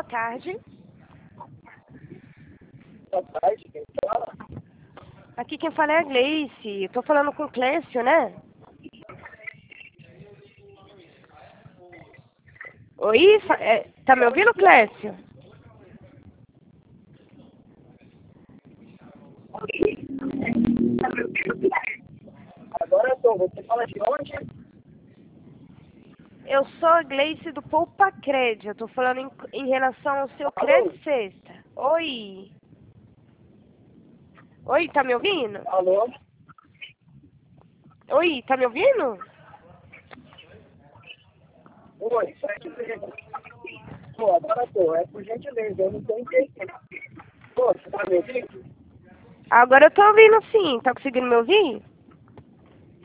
tarde. Boa tarde, quem fala? Aqui quem fala é a Gleice. Tô falando com o Clécio, né? Oi? Tá me ouvindo, Clécio? Agora eu tô. Você fala de onde? Eu sou a Gleice do Poupa Crédito. Eu tô falando em relação ao seu crédito sexta. Oi? Oi, tá me ouvindo? Alô? Oi, tá me ouvindo? Oi, só que pô, agora eu tô. É por gentileza, eu não tô entendendo. Pô, você tá me ouvindo? Agora eu tô ouvindo sim. Tá conseguindo me ouvir?